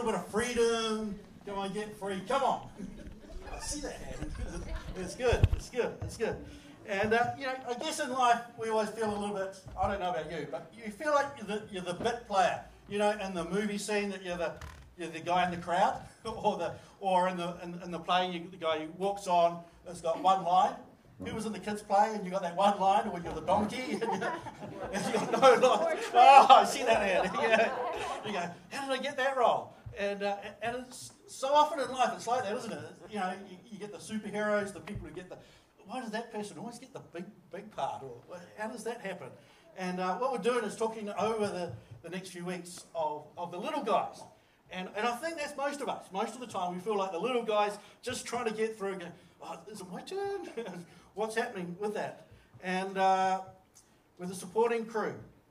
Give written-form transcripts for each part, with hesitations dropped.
bit of freedom. Come on, get free. Come on. I see that hand. It's good. It's good. It's good. And, I guess in life we always feel a little bit, I don't know about you, but you feel like you're the bit player. In the movie scene that you're the guy in the crowd, or in the play, the guy who walks on has got one line. Who was in the kids' play and you got that one line, or you're the donkey and you got no line? Oh, I see that hand. Yeah. You go, how did I get that role? And it's so often in life it's like that, isn't it? You get the superheroes, the people who get the. Why does that person always get the big part? Or how does that happen? And what we're doing is talking over the next few weeks of the little guys. And I think that's most of us. Most of the time we feel like the little guys just trying to get through and go, oh, is it my turn? What's happening with that? And with the supporting crew.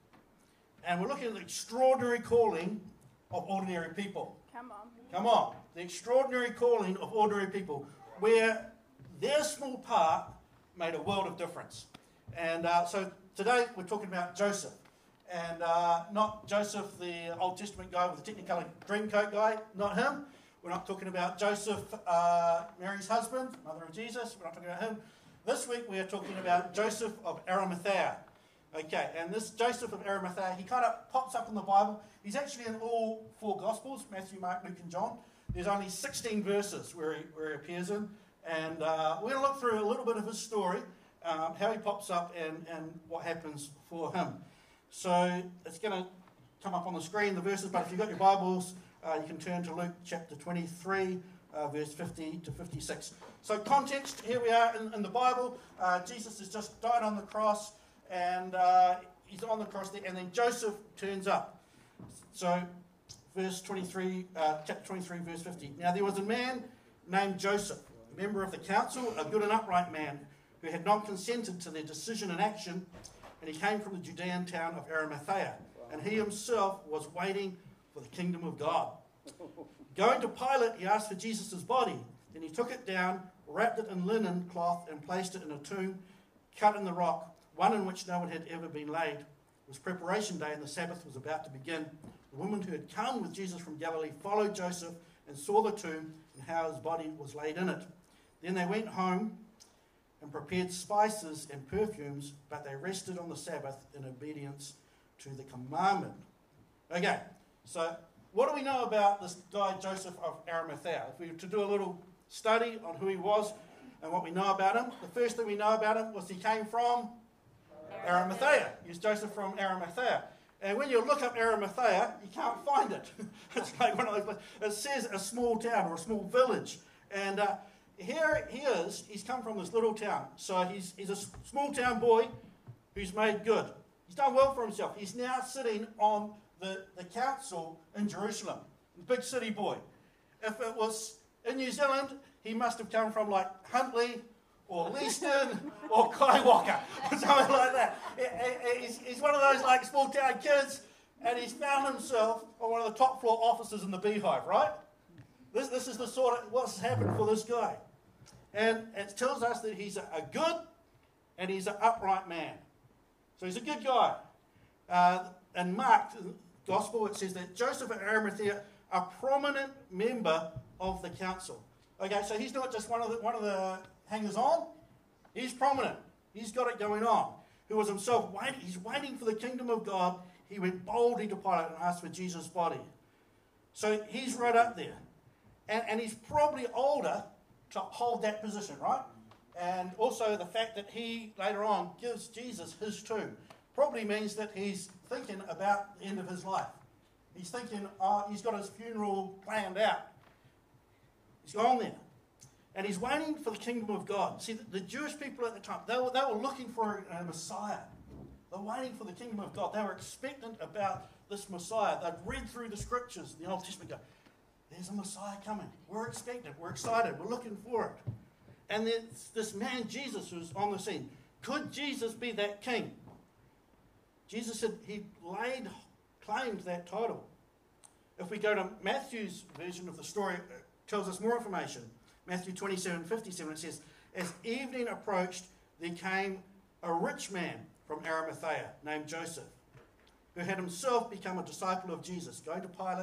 And we're looking at the extraordinary calling of ordinary people. Come on. Come on. The extraordinary calling of ordinary people, where their small part made a world of difference. And so today we're talking about Joseph. And not Joseph, the Old Testament guy with the Technicolor Dreamcoat guy, not him. We're not talking about Joseph, Mary's husband, mother of Jesus. We're not talking about him. This week we are talking about Joseph of Arimathea. Okay, and this Joseph of Arimathea, he kind of pops up in the Bible. He's actually in all four Gospels, Matthew, Mark, Luke and John. There's only 16 verses where he appears in. And we're going to look through a little bit of his story, how he pops up and what happens for him. So it's going to come up on the screen, the verses, but if you've got your Bibles, you can turn to Luke chapter 23, verse 50 to 56. So context, here we are in the Bible. Jesus has just died on the cross, and he's on the cross there, and then Joseph turns up. So verse 23, chapter 23, verse 50. Now there was a man named Joseph, a member of the council, a good and upright man, who had not consented to their decision and action, and he came from the Judean town of Arimathea, and he himself was waiting for the kingdom of God. Going to Pilate, he asked for Jesus' body. Then he took it down, wrapped it in linen cloth, and placed it in a tomb cut in the rock, one in which no one had ever been laid. It was preparation day, and the Sabbath was about to begin. The woman who had come with Jesus from Galilee followed Joseph and saw the tomb and how his body was laid in it. Then they went home and prepared spices and perfumes, but they rested on the Sabbath in obedience to the commandment. Okay, so what do we know about this guy Joseph of Arimathea? If we were to do a little study on who he was and what we know about him, the first thing we know about him was he came from Arimathea. He's Joseph from Arimathea. And when you look up Arimathea, you can't find it. It's like one of those places. It says a small town or a small village. And here he is. He's come from this little town. So he's a small town boy who's made good. He's done well for himself. He's now sitting on the council in Jerusalem. Big city boy. If it was in New Zealand, he must have come from like Huntley or Leeston or Kaiwaka or something like that. He's one of those like small town kids, and he's found himself on one of the top floor offices in the Beehive, right? This is the sort of what's happened for this guy. And it tells us that he's a good and he's an upright man. So he's a good guy. In Mark, the Gospel, it says that Joseph of Arimathea, a prominent member of the council. Okay, so he's not just one of the hangers-on. He's prominent. He's got it going on. Who was himself waiting. He's waiting for the kingdom of God. He went boldly to Pilate and asked for Jesus' body. So he's right up there. And he's probably older to hold that position, right? And also the fact that he, later on, gives Jesus his tomb probably means that he's thinking about the end of his life. He's thinking, he's got his funeral planned out. He's gone there. And he's waiting for the kingdom of God. See, the Jewish people at the time, they were looking for a Messiah. They were waiting for the kingdom of God. They were expectant about this Messiah. They'd read through the scriptures, the Old Testament, go, there's a Messiah coming. We're expectant. We're excited. We're looking for it. And there's this man, Jesus, who's on the scene. Could Jesus be that king? Jesus said he claimed that title. If we go to Matthew's version of the story, it tells us more information. Matthew 27:57, it says, as evening approached, there came a rich man from Arimathea named Joseph, who had himself become a disciple of Jesus. Going to Pilate,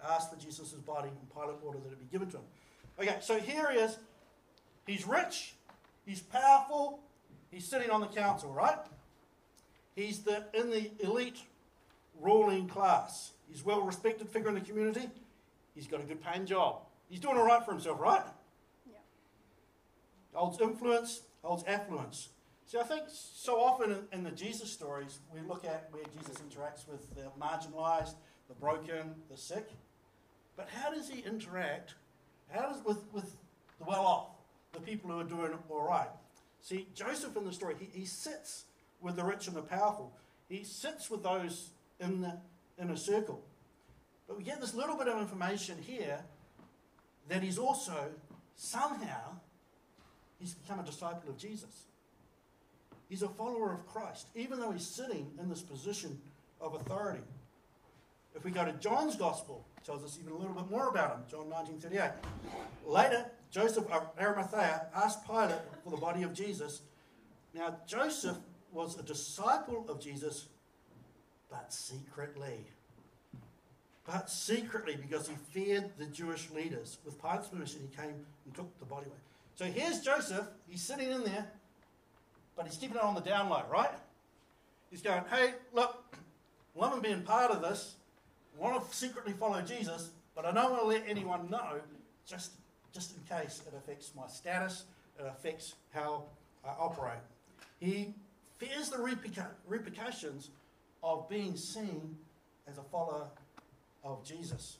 asked for Jesus' body, and Pilate ordered that it be given to him. Okay, so here he is. He's rich, he's powerful, he's sitting on the council, right? He's in the elite ruling class. He's a well-respected figure in the community. He's got a good paying job. He's doing all right for himself, right? Yeah. Holds influence, holds affluence. See, I think so often in the Jesus stories, we look at where Jesus interacts with the marginalised, the broken, the sick. But how does he interact with the well-off, the people who are doing all right? See, Joseph in the story, he sits with the rich and the powerful. He sits with those in the inner circle. But we get this little bit of information here that he's also, somehow, he's become a disciple of Jesus. He's a follower of Christ, even though he's sitting in this position of authority. If we go to John's Gospel, it tells us even a little bit more about him, John 19:38. Later, Joseph of Arimathea asked Pilate for the body of Jesus. Now, Joseph was a disciple of Jesus, but secretly. But secretly, because he feared the Jewish leaders. With Pilate's permission, he came and took the body away. So here's Joseph. He's sitting in there, but he's keeping it on the down low, right? He's going, hey, look, I love being part of this. I want to secretly follow Jesus, but I don't want to let anyone know, just in case it affects my status, it affects how I operate. He fears the repercussions of being seen as a follower of Jesus.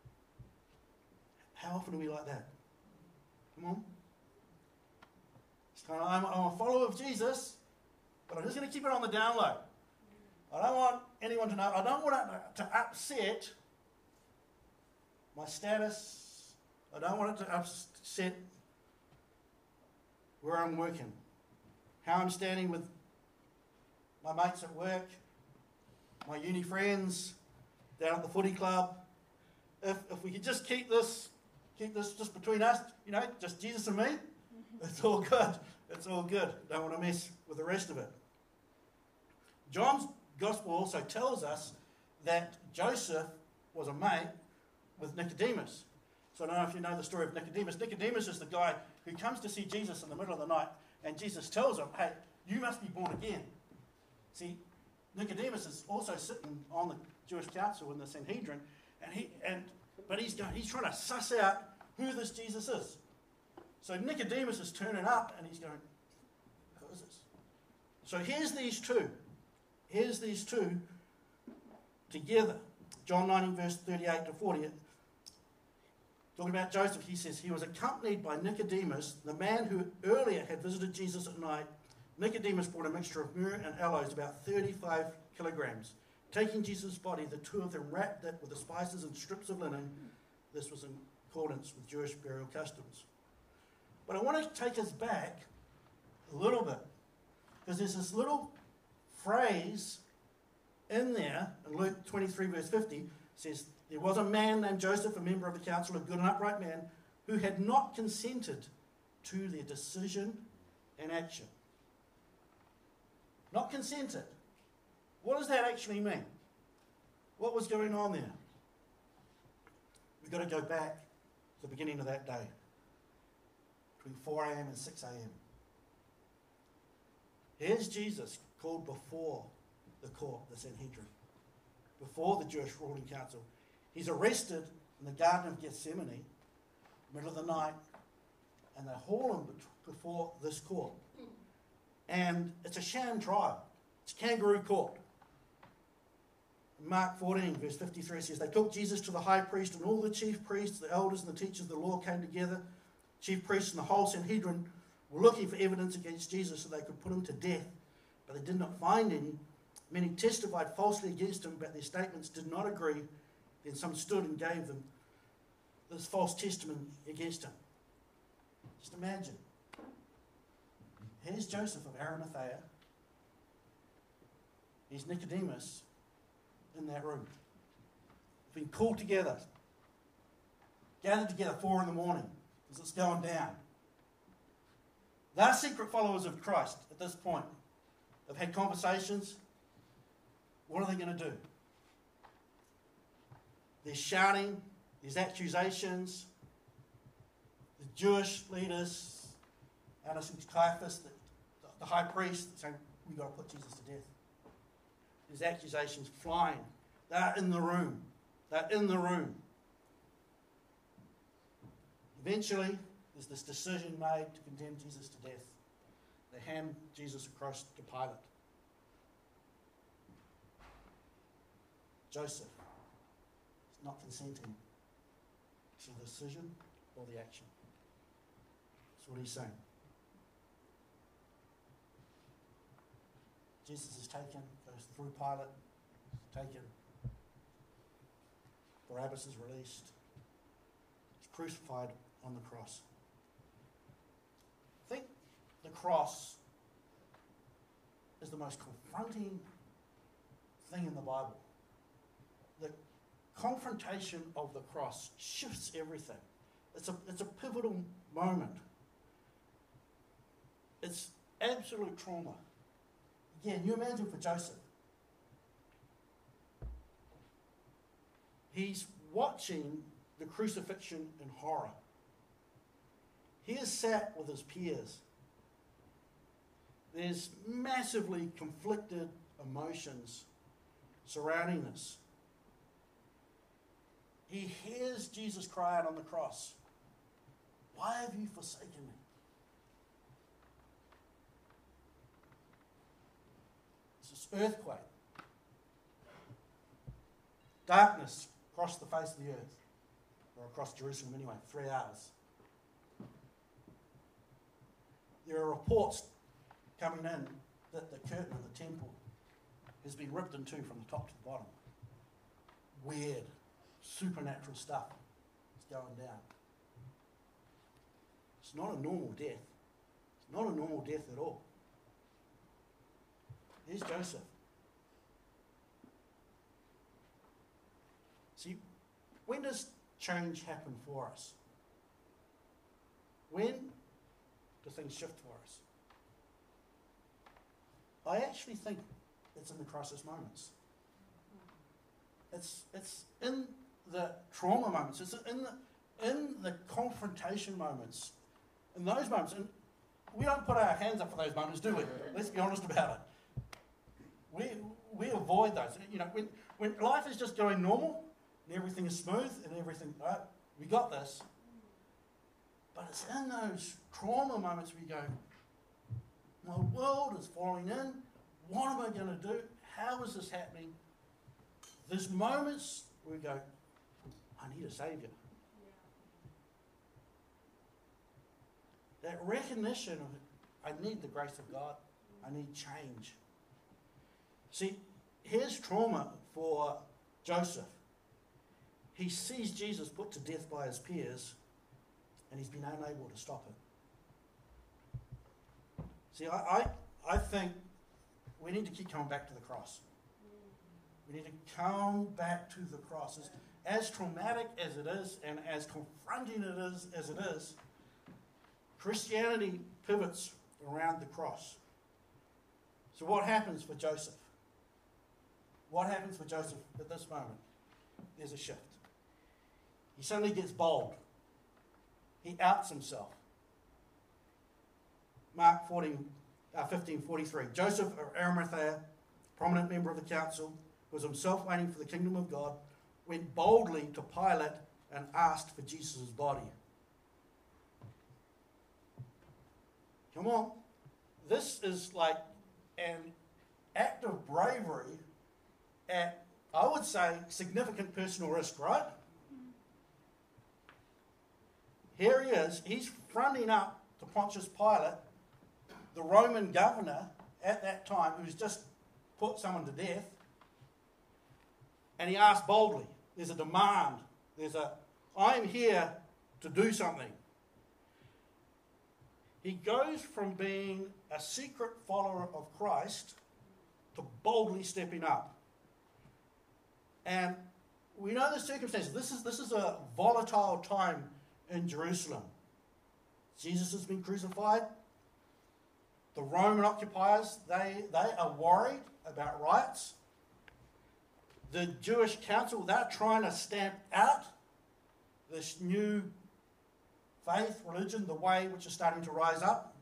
How often are we like that? Come on. It's kind of, I'm a follower of Jesus, but I'm just going to keep it on the down low. I don't want anyone to know. I don't want it to upset my status. I don't want it to upset where I'm working, how I'm standing with my mates at work, my uni friends, down at the footy club. If we could just keep this just between us, just Jesus and me, it's all good. It's all good. Don't want to mess with the rest of it. John's Gospel also tells us that Joseph was a mate with Nicodemus. So I don't know if you know the story of Nicodemus. Nicodemus is the guy who comes to see Jesus in the middle of the night, and Jesus tells him, hey, you must be born again. See, Nicodemus is also sitting on the Jewish council in the Sanhedrin, but he's trying to suss out who this Jesus is. So Nicodemus is turning up, and he's going, who is this? So here's these two. Here's these two together. John 19, verse 38 to 40. Talking about Joseph, he says, he was accompanied by Nicodemus, the man who earlier had visited Jesus at night. Nicodemus brought a mixture of myrrh and aloes, about 35 kilograms. Taking Jesus' body, the two of them wrapped it with the spices and strips of linen. This was in accordance with Jewish burial customs. But I want to take us back a little bit, because there's this little phrase in there, in Luke 23, verse 50, says, there was a man named Joseph, a member of the council, a good and upright man, who had not consented to their decision and action. Not consented. What does that actually mean? What was going on there? We've got to go back to the beginning of that day, between 4 a.m. and 6 a.m. Here's Jesus called before the court, the Sanhedrin, before the Jewish ruling council. He's arrested in the Garden of Gethsemane, middle of the night, and they haul him before this court. And it's a sham trial. It's kangaroo court. Mark 14, verse 53 says, they took Jesus to the high priest, and all the chief priests, the elders, and the teachers of the law came together. Chief priests and the whole Sanhedrin were looking for evidence against Jesus so they could put him to death, but they did not find any. Many testified falsely against him, but their statements did not agree. Then some stood and gave them this false testimony against him. Just imagine. Here's Joseph of Arimathea. Here's Nicodemus in that room. Been called together. Gathered together 4 a.m. as it's going down. They're secret followers of Christ at this point. They've had conversations. What are they going to do? They're shouting. These accusations, the Jewish leaders, Annas and Caiaphas, the high priest, saying, we've got to put Jesus to death. These accusations flying. They're in the room. They're in the room. Eventually, there's this decision made to condemn Jesus to death. They hand Jesus across to Pilate. Joseph is not consenting to the decision or the action. That's what he's saying. Jesus is taken, goes through Pilate, taken. Barabbas is released. He's crucified on the cross. I think the cross is the most confronting thing in the Bible. The confrontation of the cross shifts everything. It's a pivotal moment. It's absolute trauma. Again, you imagine for Joseph. He's watching the crucifixion in horror. He is sat with his peers. There's massively conflicted emotions surrounding this. He hears Jesus cry out on the cross, "Why have you forsaken me?" It's this earthquake. Darkness across the face of the earth, or across Jerusalem anyway, 3 hours. There are reports coming in that the curtain of the temple has been ripped in two from the top to the bottom. Weird, supernatural stuff is going down. It's not a normal death. It's not a normal death at all. Here's Joseph. See, when does change happen for us? When do things shift for us? I actually think it's in the crisis moments. It's in the trauma moments. It's in the confrontation moments. In those moments, and we don't put our hands up for those moments, do we? Let's be honest about it. We avoid those. You know, when life is just going normal and everything is smooth and everything, right, we got this. But it's in those trauma moments we go, my world is falling in. What am I going to do? How is this happening? There's moments where we go, I need a saviour. That recognition of, I need the grace of God. I need change. See, here's trauma for Joseph. He sees Jesus put to death by his peers, and he's been unable to stop it. See, I think we need to keep coming back to the cross. We need to come back to the cross. As traumatic as it is, and as confronting it is as it is, Christianity pivots around the cross. So what happens for Joseph? What happens for Joseph at this moment? There's a shift. He suddenly gets bold. He outs himself. Mark 15:43. Joseph of Arimathea, prominent member of the council, was himself waiting for the kingdom of God, went boldly to Pilate and asked for Jesus' body. Come on. This is like an act of bravery at, I would say, significant personal risk, right? Here he is. He's fronting up to Pontius Pilate, the Roman governor at that time, who's just put someone to death. And he asked boldly. There's a demand. I'm here to do something. He goes from being a secret follower of Christ to boldly stepping up. And we know the circumstances. This is a volatile time in Jerusalem. Jesus has been crucified. The Roman occupiers, they are worried about riots. The Jewish council, they're trying to stamp out this new faith, religion, the way which is starting to rise up.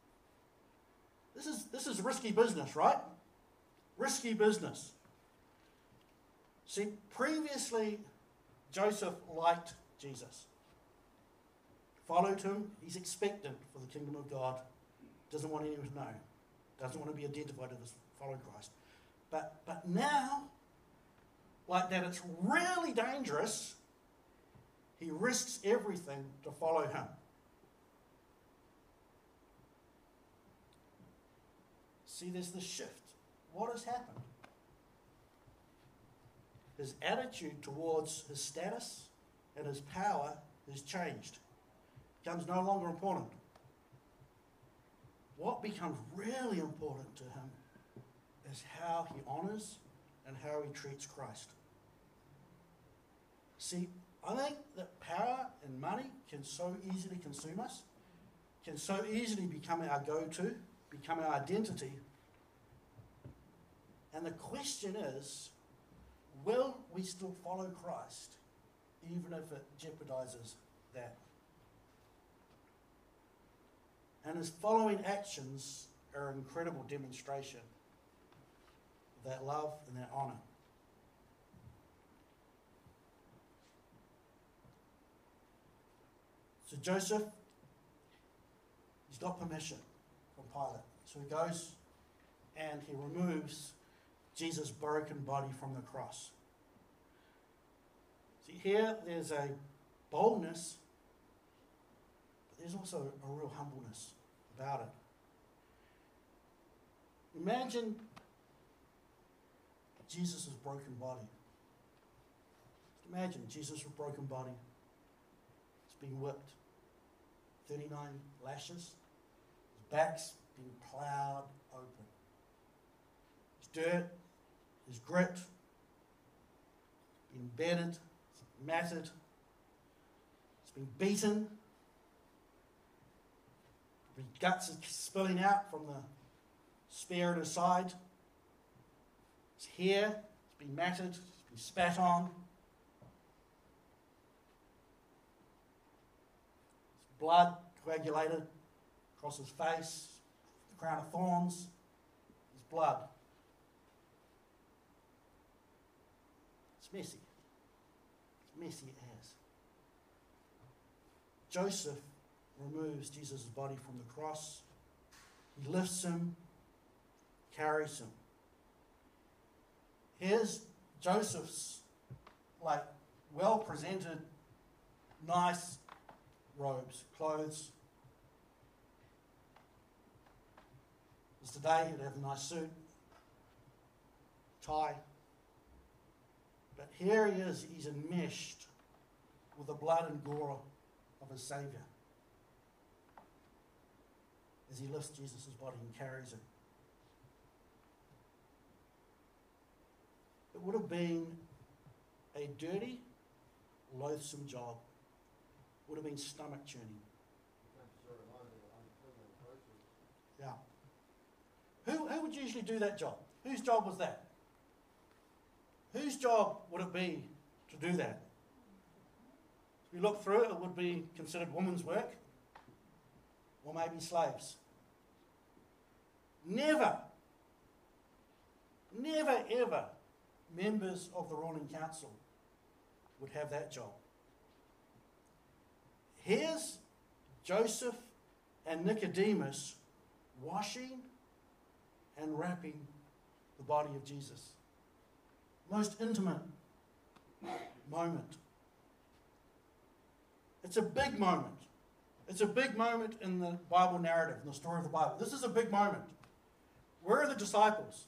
This is risky business, right? Risky business. See, previously, Joseph liked Jesus. Followed him. He's expectant for the kingdom of God. Doesn't want anyone to know. Doesn't want to be identified as following Christ. But now, like that, it's really dangerous. He risks everything to follow him. See, there's this shift. What has happened? His attitude towards his status and his power has changed. Becomes no longer important. What becomes really important to him is how he honors and how he treats Christ. See, I think that power and money can so easily consume us, can so easily become our go-to, become our identity. And the question is, will we still follow Christ, even if it jeopardizes that? And his following actions are an incredible demonstration of that love and that honour. So Joseph, he's got permission from Pilate. So he goes and he removes Jesus' broken body from the cross. See, here there's a boldness, but there's also a real humbleness about it. Imagine Jesus' broken body. Imagine Jesus' broken body. It's being whipped. 39 lashes. His back's being ploughed open. His dirt, his grit, been bedded, it's matted, it's been beaten. His guts are spilling out from the spear at his side. His hair, it's been matted, it's been spat on. His blood coagulated across his face, the crown of thorns, his blood. It's messy. It's messy as. Joseph removes Jesus' body from the cross. He lifts him, carries him. Here's Joseph's well-presented, nice robes, clothes. As today, he'd have a nice suit, tie. But here he is, he's enmeshed with the blood and gore of his Saviour as he lifts Jesus' body and carries it. It would have been a dirty, loathsome job. Would have been stomach churning. Yeah. Who would usually do that job? Whose job was that? Whose job would it be to do that? If you look through it, it would be considered women's work, or maybe slaves. Never ever members of the ruling council would have that job. Here's Joseph and Nicodemus washing and wrapping the body of Jesus. Most intimate moment. It's a big moment. It's a big moment in the Bible narrative, in the story of the Bible. This is a big moment. Where are the disciples?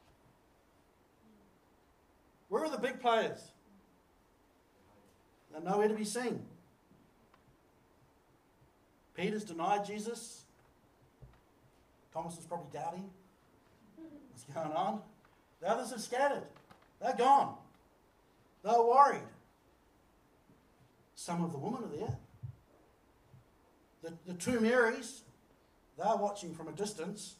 Where are the big players? They're nowhere to be seen. Peter's denied Jesus. Thomas is probably doubting what's going on. The others have scattered. They're gone. They're worried. Some of the women are there. The two Marys, they're watching from a distance.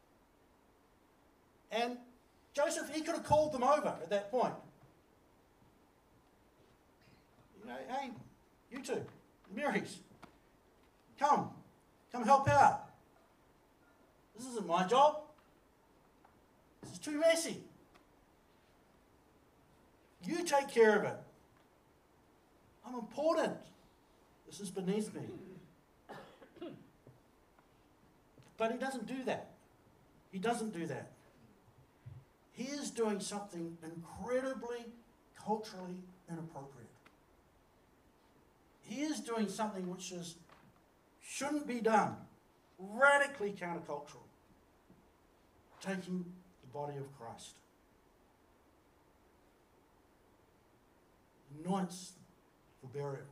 And Joseph, he could have called them over at that point. You know, hey, You two, the Marys, come help out. This isn't my job. This is too messy. You take care of it. I'm important. This is beneath me. But he doesn't do that. He doesn't do that. He is doing something incredibly culturally inappropriate. He is doing something which shouldn't be done. Radically countercultural. Taking the body of Christ. Anoints for burial.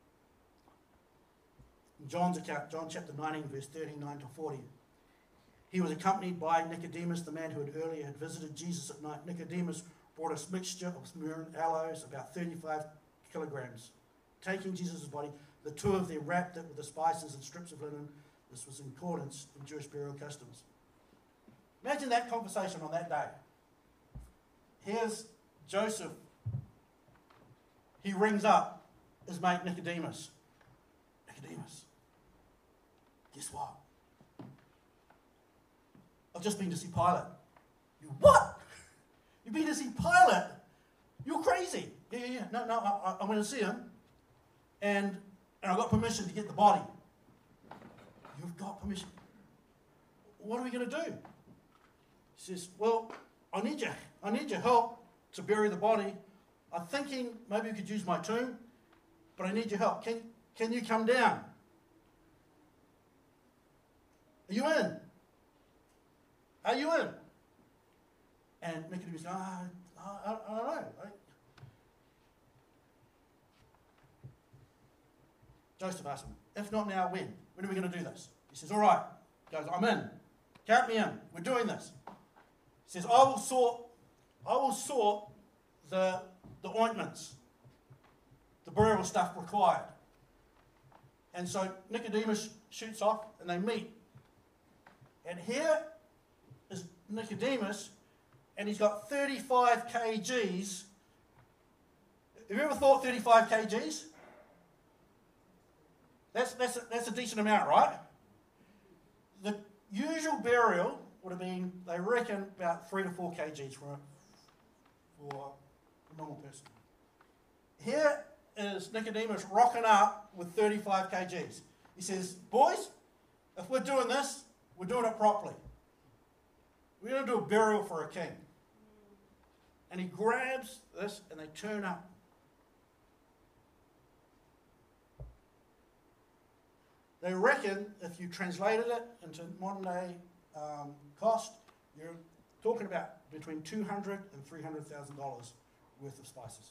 In John's account, John chapter 19, verse 39 to 40, he was accompanied by Nicodemus, the man who had visited Jesus at night. Nicodemus brought a mixture of myrrh and aloes, about 35 kilograms. Taking Jesus' body, the two of them wrapped it with the spices and strips of linen. This was in accordance with Jewish burial customs. Imagine that conversation on that day. Here's Joseph. He rings up his mate Nicodemus. Nicodemus, guess what? I've just been to see Pilate. You what? You've been to see Pilate? You're crazy. Yeah. No, I'm going to see him. And I've got permission to get the body. You've got permission. What are we going to do? He says, well, I need your help to bury the body. I'm thinking maybe you could use my tomb, but I need your help. Can you come down? Are you in? Are you in? And Nicodemus goes, I don't know. Joseph asks him, if not now, when? When are we going to do this? He says, all right. He goes, I'm in. Count me in. We're doing this. He says, I will sort the ointments, the burial stuff required. And so Nicodemus shoots off and they meet. And here is Nicodemus, and he's got 35 kgs. Have you ever thought 35 kgs? That's a decent amount, right? The usual burial would have been, they reckon, about 3 to 4 kgs for a normal person. Here is Nicodemus rocking up with 35 kgs. He says, boys, if we're doing this, we're doing it properly. We're going to do a burial for a king. And he grabs this and they turn up. They reckon if you translated it into modern day cost, you're talking about between $200,000 and $300,000 worth of spices.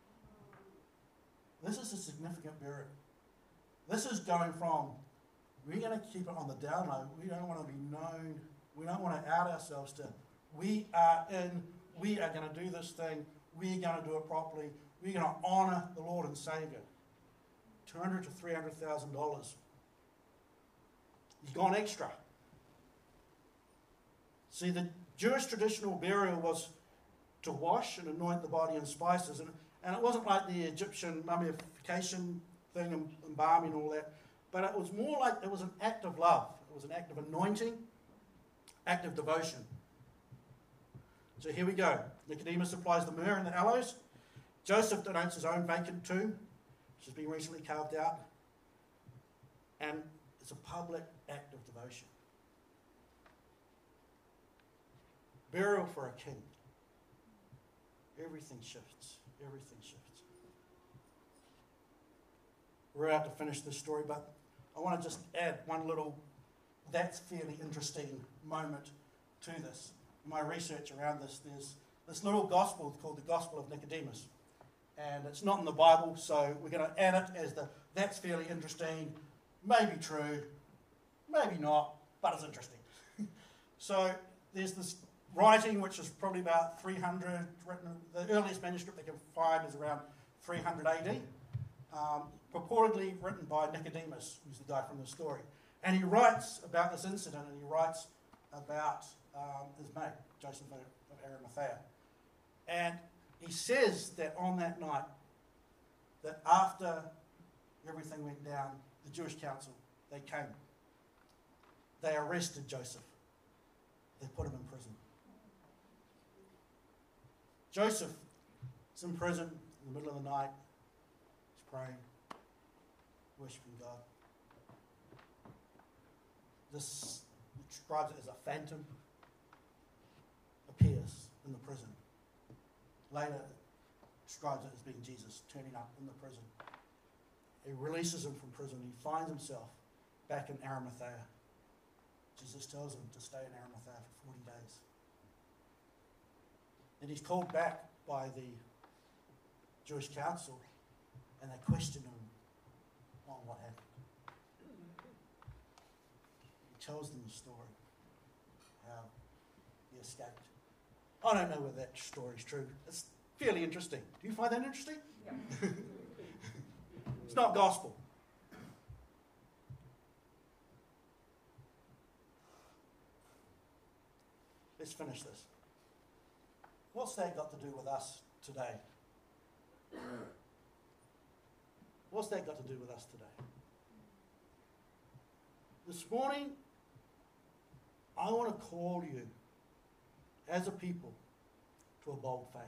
This is a significant burial. This is going from, we're going to keep it on the down low. We don't want to be known. We don't want to out ourselves to, we are going to do this thing. We're going to do it properly. We're going to honour the Lord and Saviour. $200,000 to $300,000. He's gone extra. See, the Jewish traditional burial was to wash and anoint the body in spices. And it wasn't like the Egyptian mummification thing and embalming and all that. But it was more like it was an act of love. It was an act of anointing, act of devotion. So here we go. Nicodemus supplies the myrrh and the aloes. Joseph donates his own vacant tomb, which has been recently carved out. And it's a public act of devotion. Burial for a king. Everything shifts. Everything shifts. We're out to finish this story, but I want to just add one little, that's fairly interesting moment to this. In my research around this, there's this little gospel called the Gospel of Nicodemus. And it's not in the Bible, so we're going to add it as that's fairly interesting, maybe true, maybe not, but it's interesting. So there's this writing, which is probably about 300, written, the earliest manuscript they can find is around 300 AD, purportedly written by Nicodemus, who's the guy from the story. And he writes about this incident, and he writes about his mate, Joseph of Arimathea. And he says that on that night, that after everything went down, the Jewish council, they came. They arrested Joseph. They put him in prison. Joseph is in prison in the middle of the night. He's praying, worshipping God. This describes it as a phantom appears in the prison. Later, describes it as being Jesus turning up in the prison. He releases him from prison. He finds himself back in Arimathea. Jesus tells him to stay in Arimathea for 40 days. And he's called back by the Jewish council, and they question him on what happened. He tells them the story, how he escaped. I don't know whether that story is true. It's fairly interesting. Do you find that interesting? Yeah. It's not gospel. Let's finish this. What's that got to do with us today? What's that got to do with us today? This morning, I want to call you as a people to a bold faith.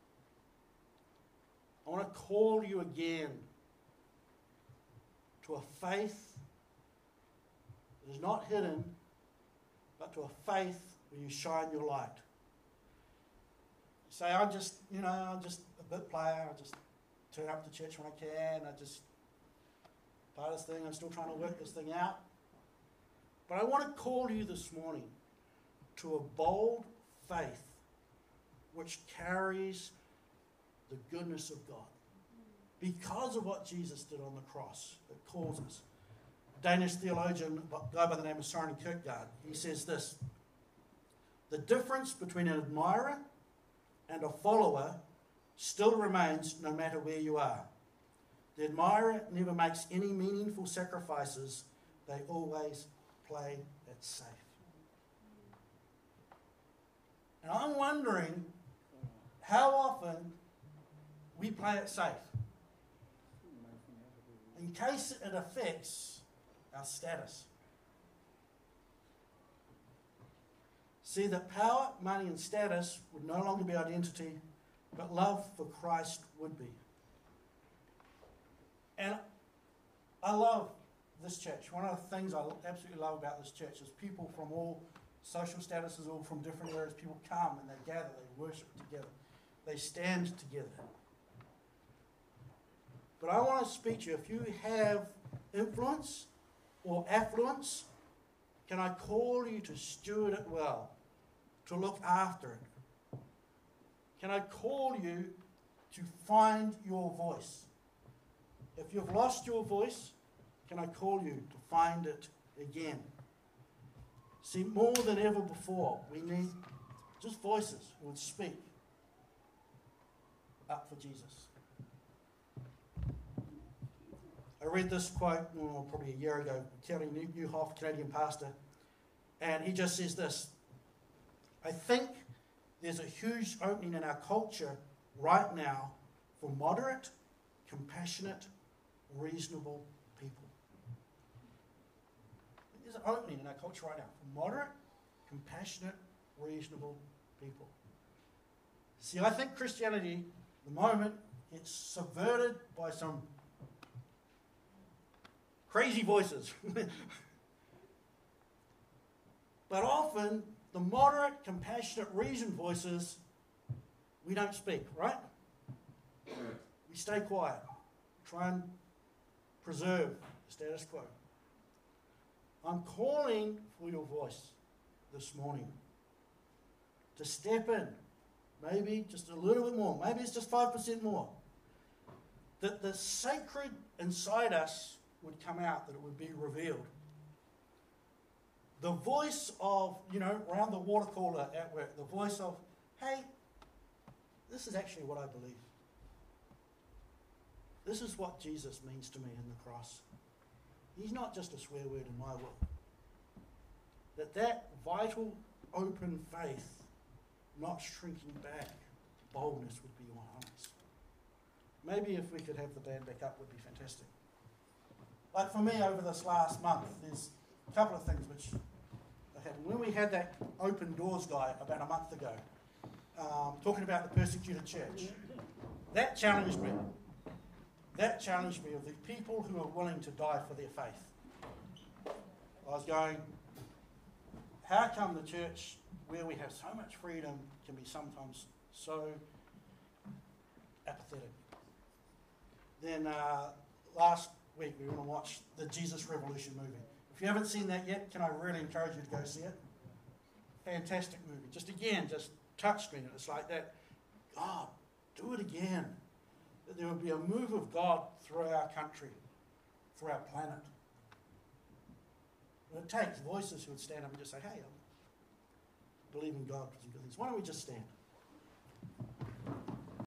I want to call you again to a faith that is not hidden, but to a faith where you shine your light. You say, I'm just a bit player. I just turn up to church when I can. I just part of this thing. I'm still trying to work this thing out. But I want to call you this morning to a bold faith which carries the goodness of God. Because of what Jesus did on the cross, it calls us. A Danish theologian, a guy by the name of Søren Kierkegaard, he says this: the difference between an admirer and a follower still remains no matter where you are. The admirer never makes any meaningful sacrifices. They always play it safe. And I'm wondering how often we play it safe in case it affects our status. See, that power, money and status would no longer be identity, but love for Christ would be. And I love this church. One of the things I absolutely love about this church is people from all social statuses, all from different areas. People come and they gather, they worship together, they stand together. But I want to speak to you. If you have influence or affluence, can I call you to steward it well, to look after it? Can I call you to find your voice? If you've lost your voice, can I call you to find it again? See, more than ever before, we need just voices who would speak up for Jesus. I read this quote probably a year ago, Terry Newhoff, Canadian pastor, and he just says this: I think there's a huge opening in our culture right now for moderate, compassionate, reasonable people. There's an opening in our culture right now for moderate, compassionate, reasonable people. See, I think Christianity, at the moment, it's subverted by some crazy voices. But often, the moderate, compassionate, reasoned voices, we don't speak, right? We stay quiet. Try and preserve the status quo. I'm calling for your voice this morning to step in, maybe just a little bit more, maybe it's just 5% more, that the sacred inside us would come out, that it would be revealed. The voice of, around the water cooler at work, the voice of, hey, this is actually what I believe. This is what Jesus means to me in the cross. He's not just a swear word in my world. That vital, open faith, not shrinking back, boldness would be on us. Maybe if we could have the band back up would be fantastic. Like for me, over this last month, there's a couple of things which happened. When we had that Open Doors guy about a month ago, talking about the persecuted church, that challenged me. That challenged me of the people who are willing to die for their faith. I was going, how come the church, where we have so much freedom, can be sometimes so apathetic? Then last week we went and watched the Jesus Revolution movie. If you haven't seen that yet, can I really encourage you to go see it? Fantastic movie. Just touched me. It's like that. God, do it again. That there would be a move of God through our country, through our planet. And it takes voices who would stand up and just say, hey, I believe in God for some good things. Why don't we just stand?